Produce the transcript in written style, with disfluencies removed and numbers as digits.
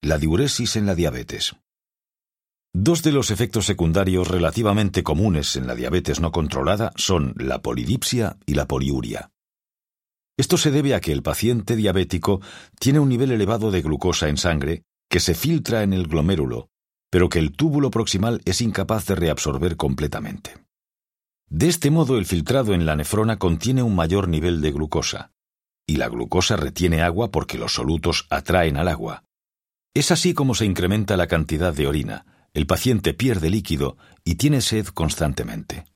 La diuresis en la diabetes. Dos de los efectos secundarios relativamente comunes en la diabetes no controlada son la polidipsia y la poliuria. Esto se debe a que el paciente diabético tiene un nivel elevado de glucosa en sangre que se filtra en el glomérulo, pero que el túbulo proximal es incapaz de reabsorber completamente. De este modo, el filtrado en la nefrona contiene un mayor nivel de glucosa, y la glucosa retiene agua porque los solutos atraen al agua. Es así como se incrementa la cantidad de orina, el paciente pierde líquido y tiene sed constantemente.